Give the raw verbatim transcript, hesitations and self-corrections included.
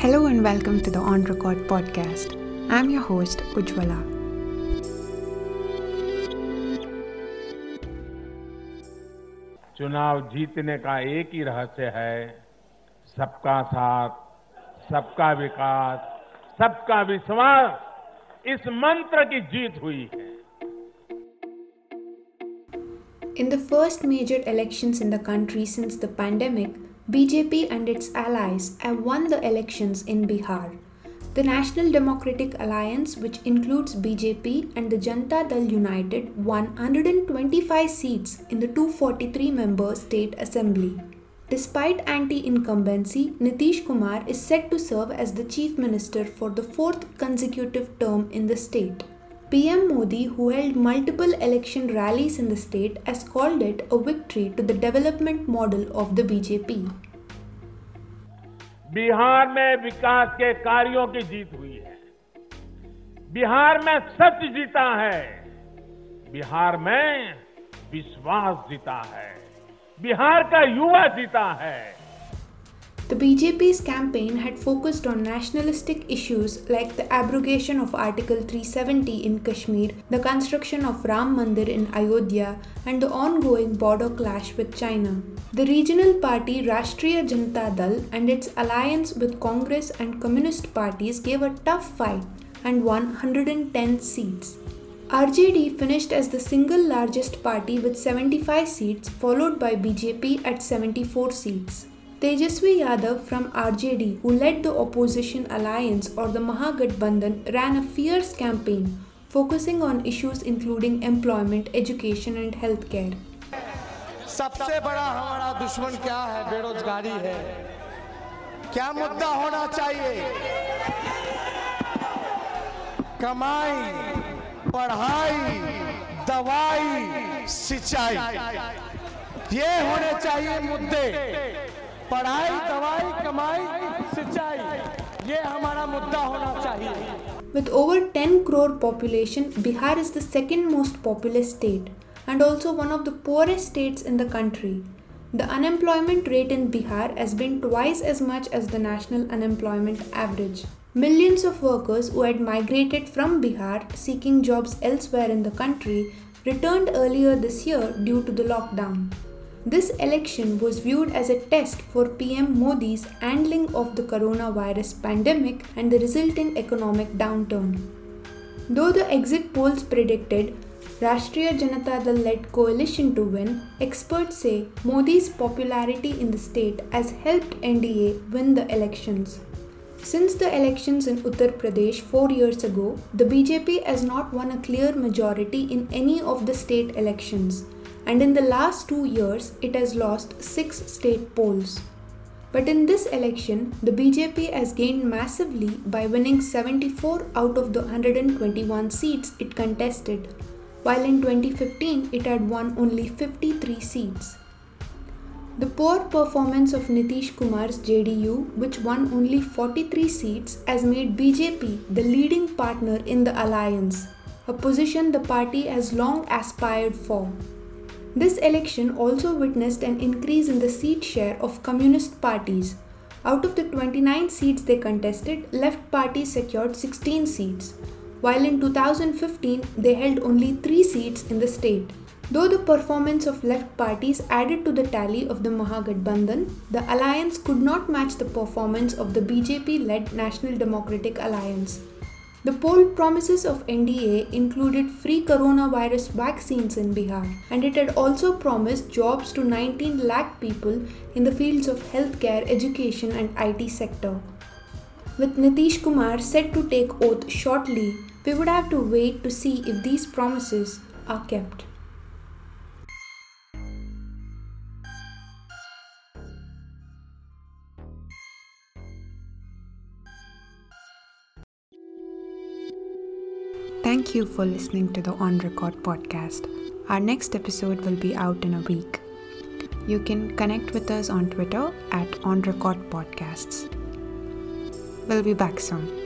Hello and welcome to the On Record podcast. I'm your host, Ujjwala. चुनाव जीतने का एक ही रहस्य है, सबका साथ, सबका विकास, सबका विश्वास. इस मंत्र की जीत हुई है. In the first major elections in the country since the pandemic, B J P and its allies have won the elections in Bihar. The National Democratic Alliance, which includes B J P and the Janata Dal United, won one hundred twenty-five seats in the two hundred forty-three member state assembly. Despite anti-incumbency, Nitish Kumar is set to serve as the chief minister for the fourth consecutive term in the state. P M Modi, who held multiple election rallies in the state, has called it a victory to the development model of the B J P. Bihar में विकास के कार्यों की जीत हुई है. बिहार में सच जीता है. बिहार में विश्वास जीता है. बिहार का युवा जीता है. The B J P's campaign had focused on nationalistic issues like the abrogation of Article three seventy in Kashmir, the construction of Ram Mandir in Ayodhya, and the ongoing border clash with China. The regional party Rashtriya Janata Dal and its alliance with Congress and Communist parties gave a tough fight and won one hundred ten seats. R J D finished as the single largest party with seventy-five seats, followed by B J P at seventy-four seats. Tejaswi Yadav from R J D, who led the opposition alliance or the Mahagathbandhan, ran a fierce campaign focusing on issues including employment, education and healthcare. सबसे बड़ा हमारा दुश्मन क्या है? बेरोजगारी है. क्या मुद्दा होना चाहिए? कमाई, पढ़ाई, दवाई, सिंचाई, ये होने चाहिए मुद्दे. पढ़ाई, दवाई, कमाई, सिंचाई, ये हमारा मुद्दा होना चाहिए. With over ten crore population, Bihar is the second most populous state and also one of the poorest states in the country. The unemployment rate in Bihar has been twice as much as the national unemployment average. Millions of workers who had migrated from Bihar seeking jobs elsewhere in the country returned earlier this year due to the lockdown. This election was viewed as a test for P M Modi's handling of the coronavirus pandemic and the resulting economic downturn. Though the exit polls predicted Rashtriya Janata Dal-led coalition to win, experts say Modi's popularity in the state has helped N D A win the elections. Since the elections in Uttar Pradesh four years ago, the B J P has not won a clear majority in any of the state elections. And in the last two years, it has lost six state polls. But in this election, the B J P has gained massively by winning seventy-four out of the one hundred twenty-one seats it contested, while in twenty fifteen it had won only fifty-three seats. The poor performance of Nitish Kumar's J D U, which won only forty-three seats, has made B J P the leading partner in the alliance, a position the party has long aspired for. This election also witnessed an increase in the seat share of communist parties. Out of the twenty-nine seats they contested, left parties secured sixteen seats, while in two thousand fifteen they held only three seats in the state. Though the performance of left parties added to the tally of the Mahagathbandhan, the alliance could not match the performance of the B J P-led National Democratic Alliance. The poll promises of N D A included free coronavirus vaccines in Bihar, and it had also promised jobs to nineteen lakh people in the fields of healthcare, education and I T sector. With Nitish Kumar set to take oath shortly, we would have to wait to see if these promises are kept. Thank you for listening to the On Record podcast. Our next episode will be out in a week. You can connect with us on Twitter at On Record Podcasts. We'll be back soon.